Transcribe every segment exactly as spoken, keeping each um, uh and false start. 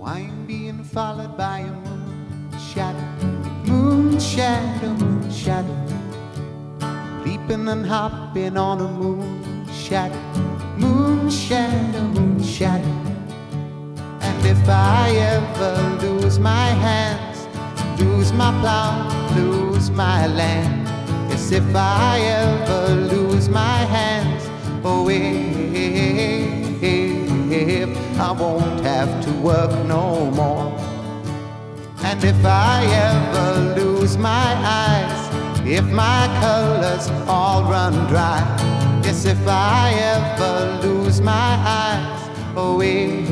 I'm being followed by a moon shadow, moon shadow, moon shadow, leaping and hopping on a moon shadow, moon shadow, moon shadow. And if I ever lose my hands, lose my plow, lose my land, yes, if I ever lose my hands, oh, if I won't have to work no more. And if I ever lose my eyes, if my colors all run dry, yes, if I ever lose my eyes, oh, if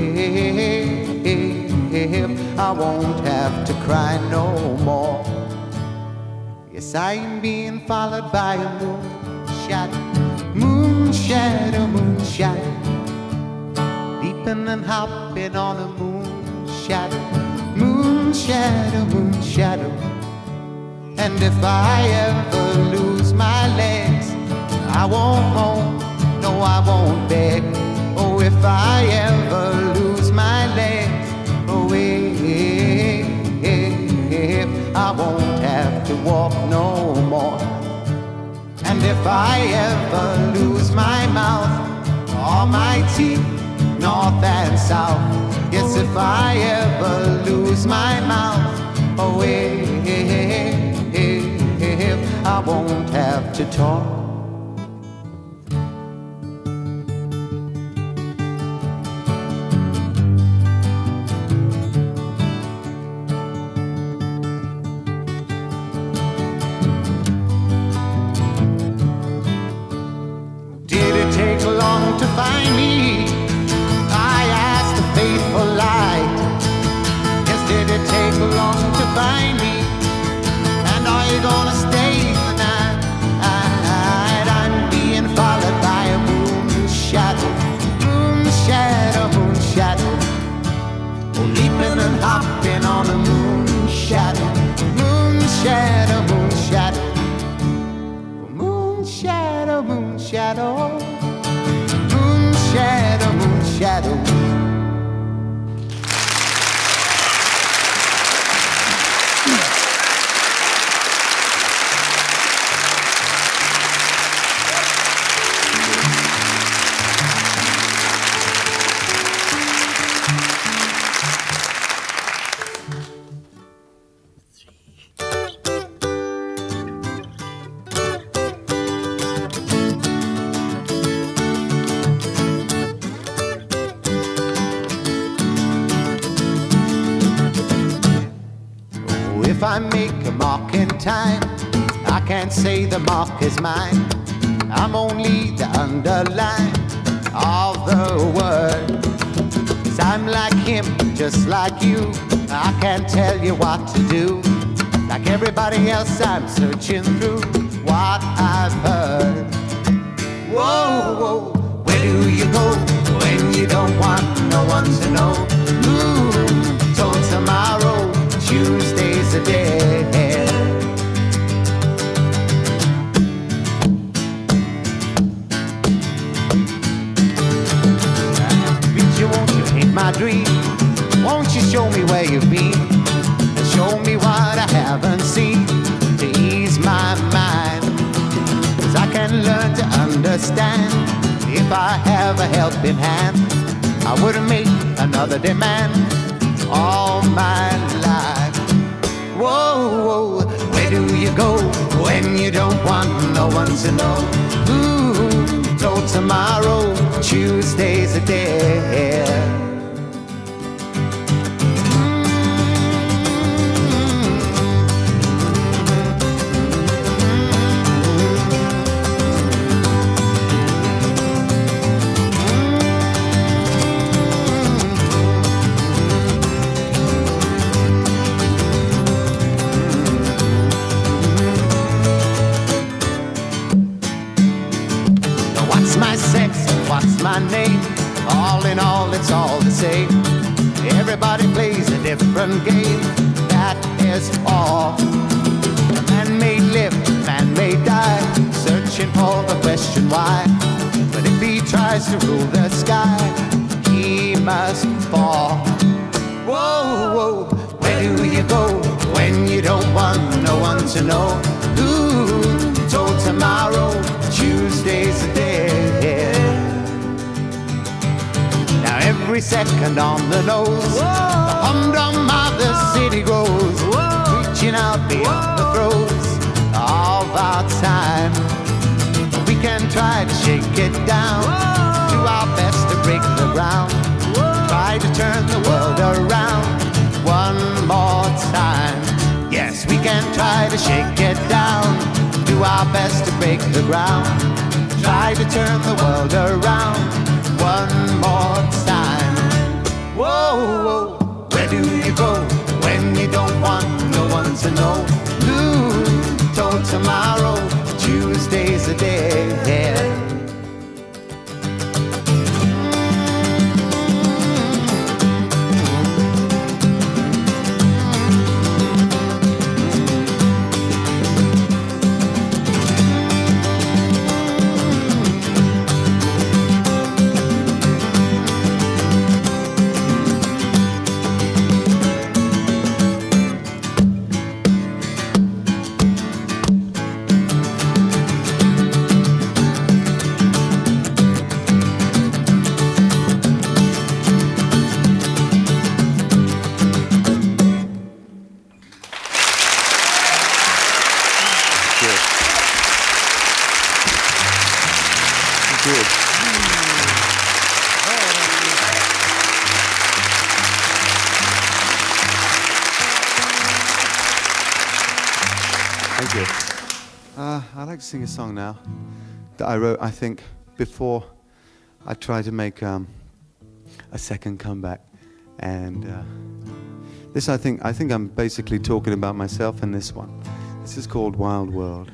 I won't have to cry no more. Yes, I'm being followed by a moon shadow, moon shadow, moon shadow, leaping and hopping on a moon shadow, moon shadow, moon shadow. And if I ever lose my legs, I won't moan, no, I won't beg. Oh, if I ever lose my legs, oh, if I won't have to walk no more. And if I ever lose my mouth, all my teeth, north and south, yes, if I ever lose my mouth, oh, if I won't have to talk. Long to find me, I asked the faithful light. Yes, did it take long to find me? And are you gonna stay the night? I'm being followed by a moon shadow, moon shadow, moon shadow, oh, leaping and hopping on a moon shadow, moon shadow, moon shadow, moon shadow, moon shadow. Shadow, moon shadow. If I make a mark in time, I can't say the mark is mine. I'm only the underline of the word. 'Cause I'm like him, just like you. I can't tell you what to do. Like everybody else, I'm searching through what I've heard. Whoa, whoa, where do you go when you don't want no one to know? Moon told tomorrow, Tuesday's a day. Preacher, won't you paint my dream? Won't you show me where you've been? Show me what I haven't seen to ease my mind. 'Cause I can learn to understand if I have a helping hand. I wouldn't make another demand all my life. Whoa, whoa, where do you go when you don't want no one to know? Ooh, told tomorrow, Tuesday's a day. What's my name? All in all, it's all the same. Everybody plays a different game, that is all. Man may live, man may die, searching for the question why. But if he tries to rule the sky, he must fall. Whoa, Whoa, whoa, where do you go when you don't want no one to know? Who told tomorrow Tuesday's a day? Now every second on the nose, the humdrum of the city grows, reaching out beyond the throes of our time. We can try to shake it down, do our best to break the ground, try to turn the world around one more time. Yes, we can try to shake it down, do our best to break the ground, try to turn the world around one more time. Whoa, whoa, where do you go when you don't want no one to know? Who told tomorrow Tuesday's a day? Thank you. Uh, I'd like to sing a song now that I wrote, I think, before I tried to make um, a second comeback. And uh, this, I think, I think I'm basically talking about myself in this one. This is called Wild World.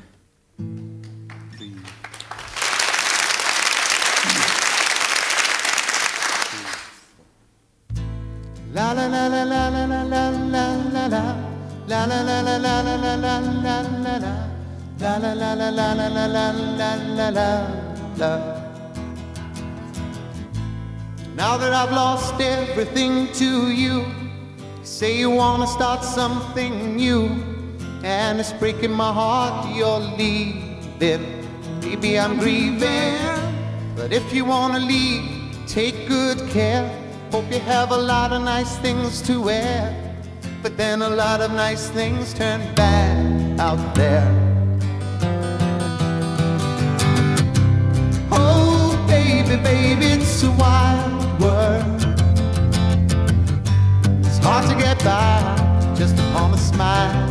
La la la la la la la la la la. La la la la la la la la la la la. La la la la la la la la la la la. Now that I've lost everything to you, you say you wanna start something new, and it's breaking my heart you're leaving. Baby, I'm grieving, but if you wanna leave, take good care. Hope you have a lot of nice things to wear, but then a lot of nice things turn bad out there. Oh, baby, baby, it's a wild world. It's hard to get by just upon a smile.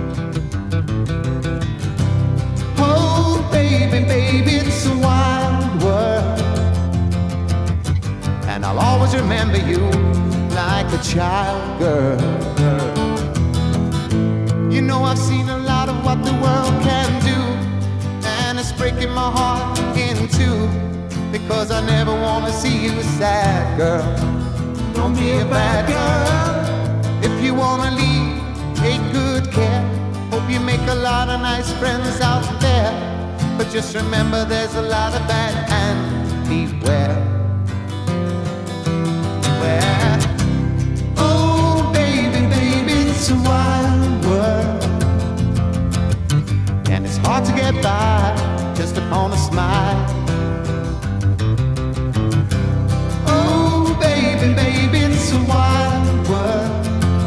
Oh, baby, baby, it's a wild world, and I'll always remember you like a child girl. You know I've seen a lot of what the world can do, and it's breaking my heart in two, because I never want to see you sad, girl. Don't be a bad girl. If you want to leave, take good care. Hope you make a lot of nice friends out there, but just remember there's a lot of bad, and beware. Oh, baby, baby, it's a wild world, and it's hard to get by just upon a smile. Oh, baby, baby, it's a wild world,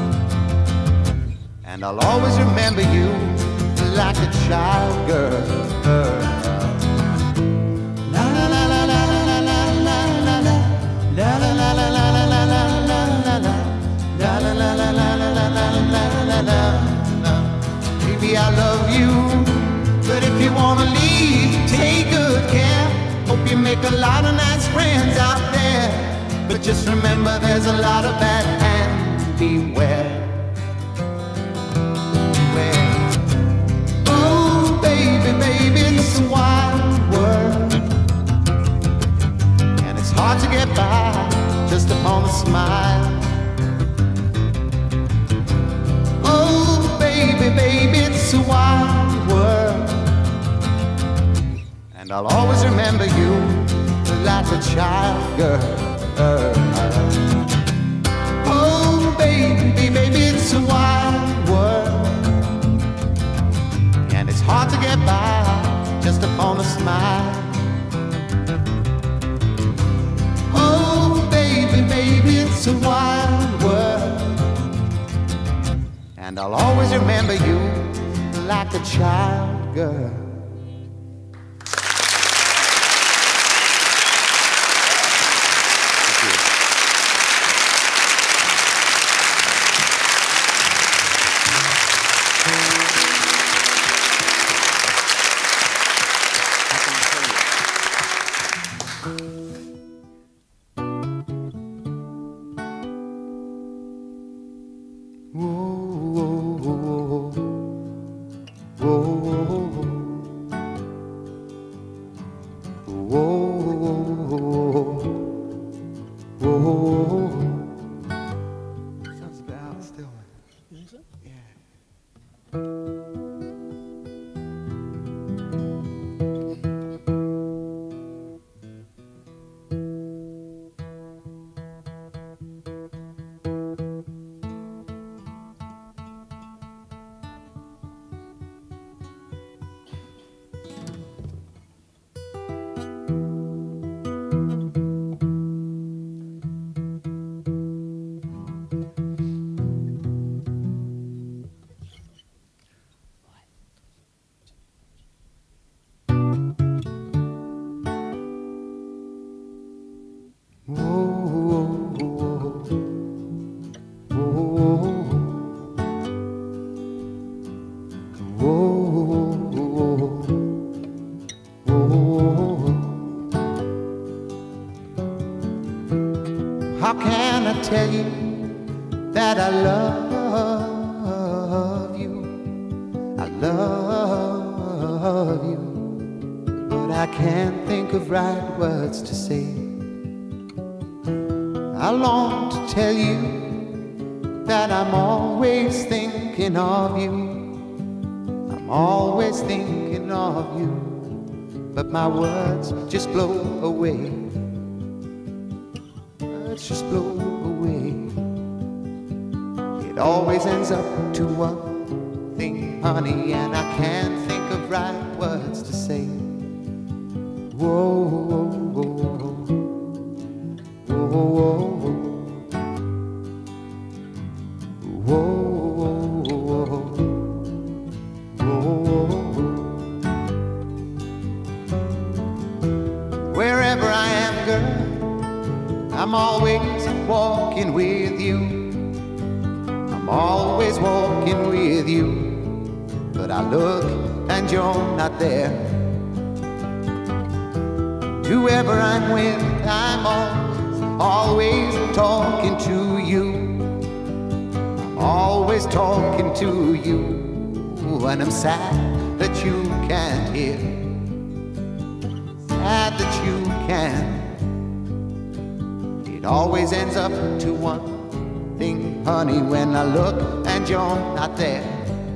and I'll always remember you like a child girl. La la la la la la la la la la la la la la la. Baby, I love you, but if you wanna leave, take good care. Hope you make a lot of nice friends out there, but just remember there's a lot of bad, and beware. Beware. Oh, baby, baby, it's a wild world, and it's hard to get by just upon a smile. Oh, baby, baby, it's a wild world, and I'll always remember you like a child girl. Oh, baby, baby, it's a wild world, and it's hard to get by just upon a smile. Oh, baby, baby, it's a wild world, and I'll always remember you like a child girl. Sounds a bit out still. You think so? Yeah. How can I tell you that I love you? I love you, but I can't think of right words to say. I long to tell you that I'm always thinking of you. I'm always thinking of you, but my words just blow away. Words just blow away. It always ends up to one thing, honey, and I can't think of right words to say. Whoa, whoa, whoa, whoa, whoa, whoa, whoa, whoa. Wherever I am, girl, I'm always walking with you. I'm always walking with you, but I look and you're not there. Whoever I'm with, I'm always, always talking to you. I'm always talking to you, and I'm sad that you can't hear. Sad that you can't. It always ends up to one thing, honey, when I look and you're not there.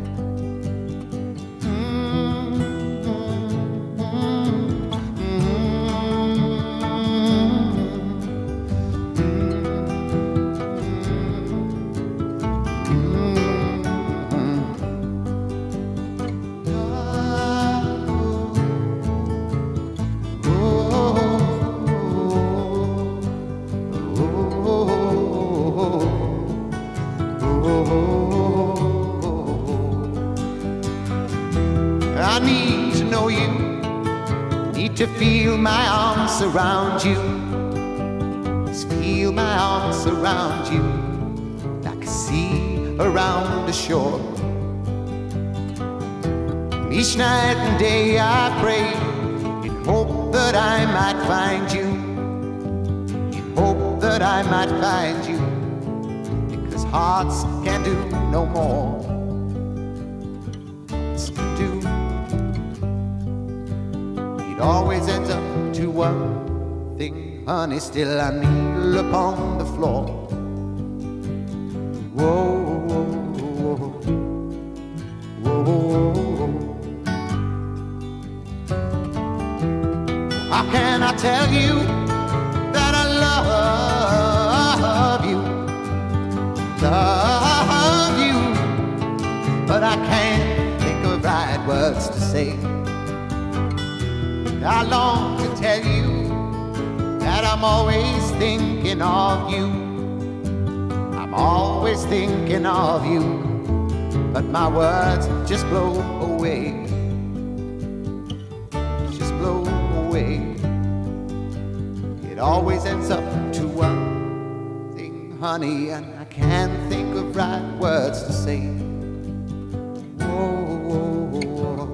I need to know you, need to feel my arms around you. Just feel my arms around you, like a sea around the shore. And each night and day I pray, in hope that I might find you, in hope that I might find you, because hearts can do no more. Do. It always ends up to one thing, honey, still I kneel upon the floor. Whoa, whoa, whoa, whoa, whoa. How can I tell you that I love you? Love words to say. I long to tell you that I'm always thinking of you. I'm always thinking of you, but my words just blow away, just blow away. It always ends up to one thing, honey, and I can't think of right words to say. Whoa, whoa, whoa.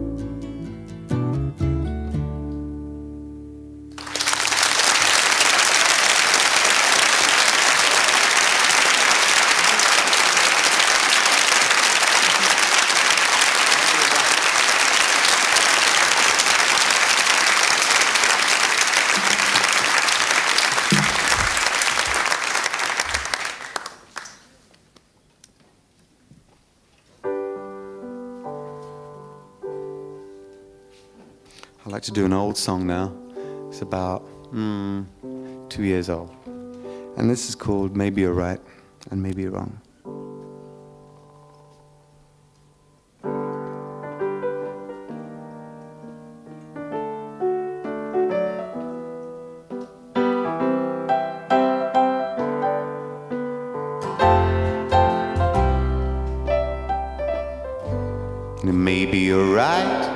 I'd like to do an old song now. It's about mm, two years old. And this is called Maybe You're Right and Maybe You're Wrong. And maybe you're right,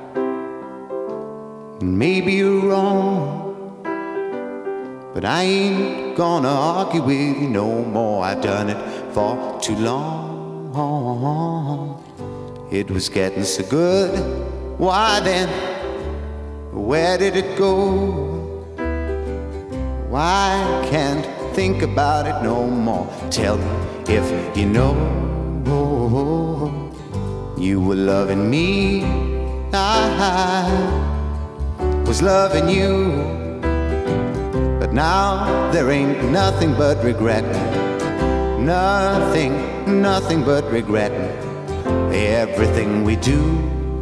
and maybe you're wrong, but I ain't gonna argue with you no more. I've done it for too long. It was getting so good, why then, where did it go? Why can't think about it no more? Tell me if you know. You were loving me, I was loving you, but now there ain't nothing but regret. Nothing, nothing but regret. Everything we do.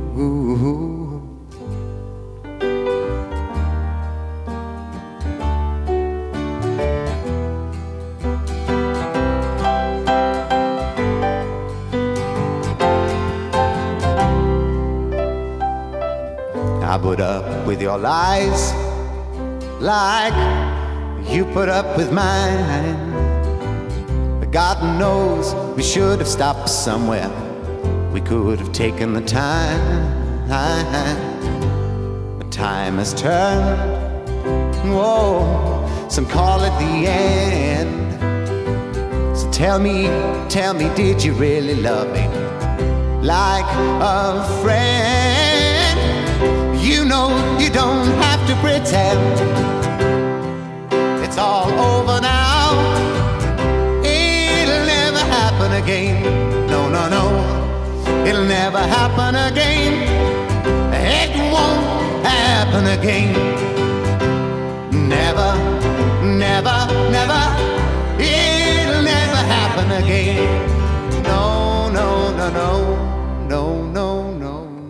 I put up with your lies like you put up with mine. But God knows we should have stopped somewhere. We could have taken the time. But time has turned. Whoa, some call it the end. So tell me, tell me, did you really love me like a friend? You know you don't have to pretend. It's all over now. It'll never happen again. No, no, no. It'll never happen again. It won't happen again. Never, never, never. It'll never happen again. No, no, no, no. No, no, no.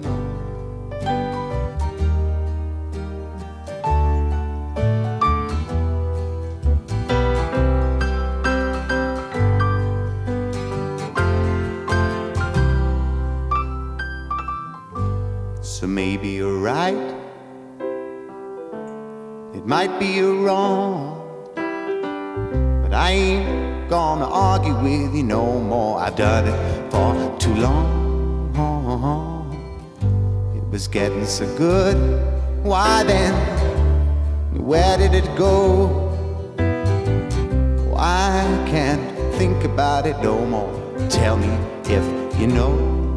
So maybe you're right, it might be you're wrong, but I ain't gonna argue with you no more. I've done it for too long. It was getting so good, why then, where did it go? Why can't think about it no more? Tell me if you know.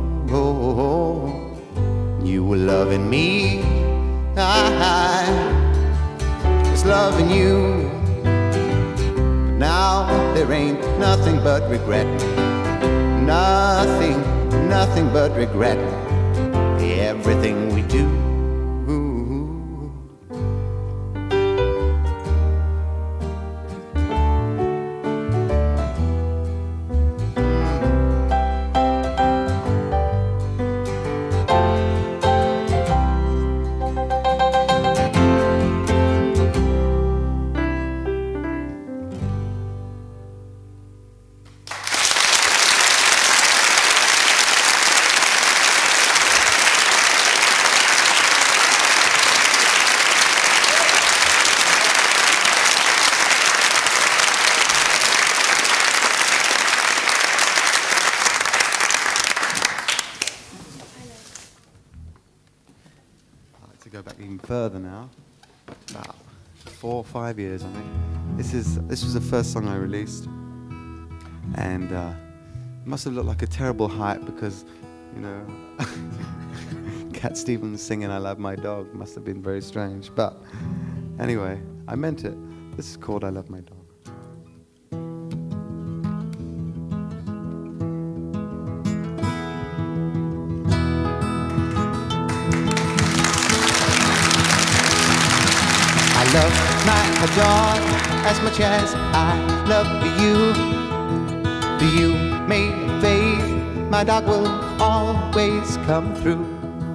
You were loving me, I was loving you, but now there ain't nothing but regret. Nothing, nothing but regret. Everything we do. further now. About four or five years, I think. This is this was the first song I released, and uh, it must have looked like a terrible hype because, you know, Cat Stevens singing "I Love My Dog" must have been very strange. But anyway, I meant it. This is called "I Love My Dog." I love my dog as much as I love you. Do you make faith my dog will always come through?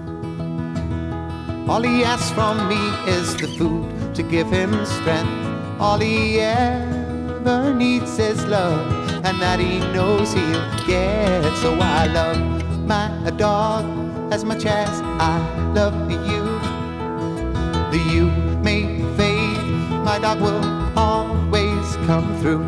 All he asks from me is the food to give him strength. All he ever needs is love, and that he knows he'll get. So I love my dog as much as I love you. Do you make faith my dog will always come through?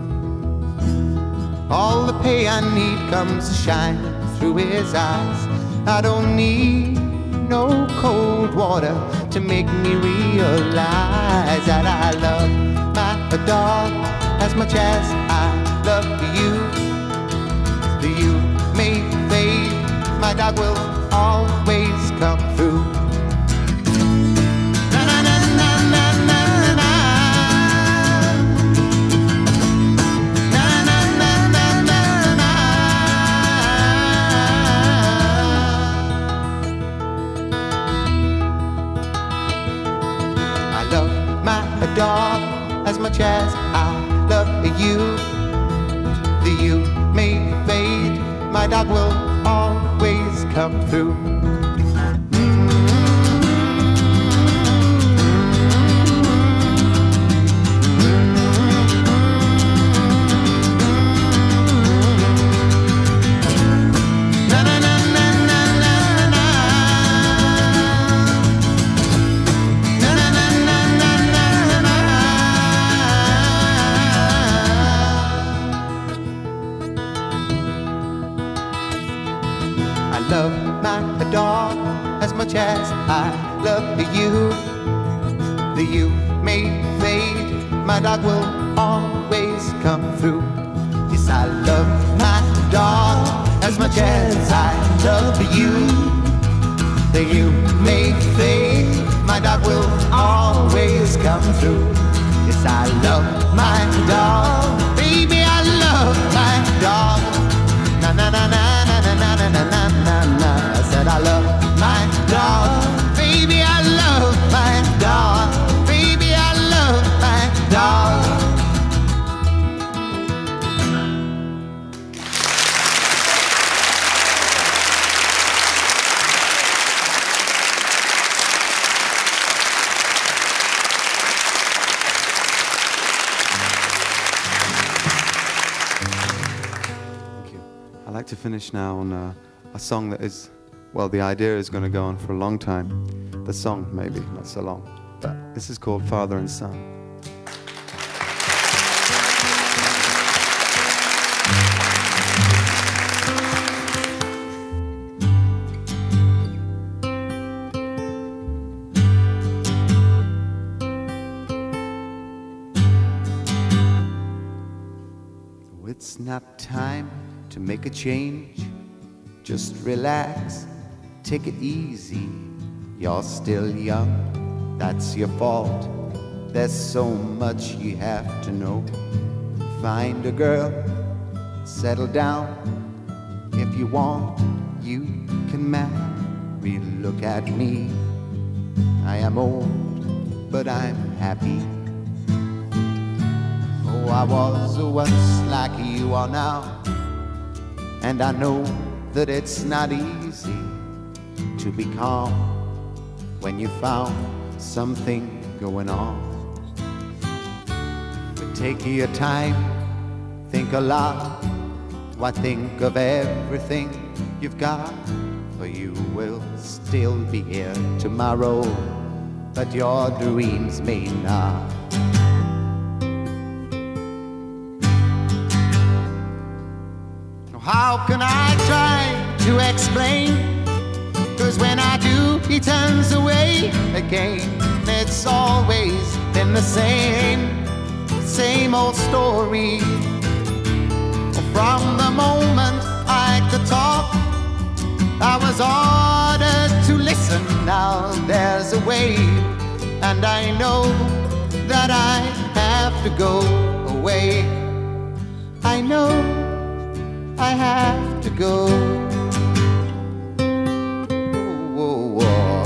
All the pay I need comes shining through his eyes. I don't need no cold water to make me realize that I love my dog as much as I love you. Do you make faith my dog will always come through? Dog as much as I love you. Do you make faith my dog will always come through? I love my dog as much as I love you. Do you make faith my dog will always come through? Yes, I love my dog as much as I love you. Do you make faith my dog will always come through? Yes, I love my dog, baby, I love my dog. Na na na na na na na na na na na. I said I love my dog, baby, I love my dog, baby, I love my dog. I'd like to finish now on uh, a song that is, well, the idea is going to go on for a long time. The song, maybe, not so long. But this is called Father and Son. It's not time to make a change. Just relax, take it easy. You're still young, that's your fault. There's so much you have to know. Find a girl, settle down. If you want, you can marry. Look at me, I am old, but I'm happy. Oh, I was once like you are now, and I know that it's not easy to be calm when you found something going on. But take your time, think a lot. Why think of everything you've got? For you will still be here tomorrow, but your dreams may not. How can I try to explain? 'Cause when I do, he turns away again. It's always been the same, same old story. From the moment I could talk, I was ordered to listen. Now there's a way, and I know that I have to go away. I know I have to go. Whoa, whoa.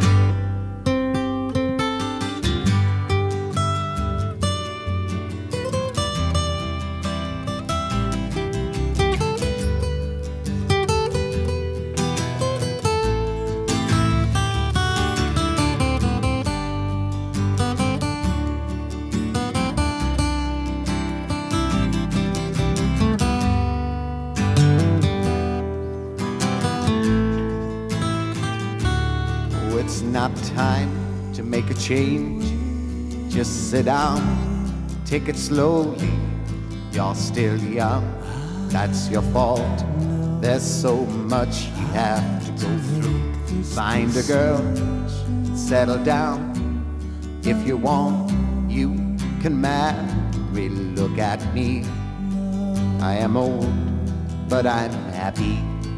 It's not time to make a change. Just sit down, take it slowly. You're still young, that's your fault. There's so much you have to go through. Find a girl, settle down. If you want, you can marry. Look at me, I am old, but I'm happy.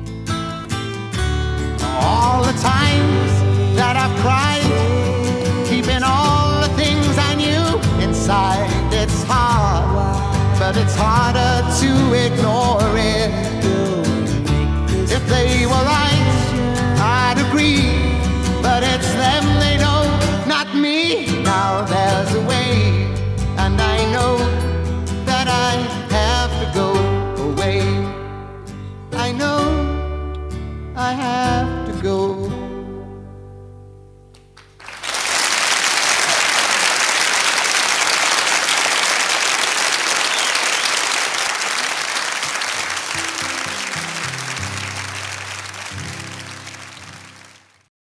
All the times that I've cried, keeping all the things I knew inside. It's hard, but it's harder to ignore.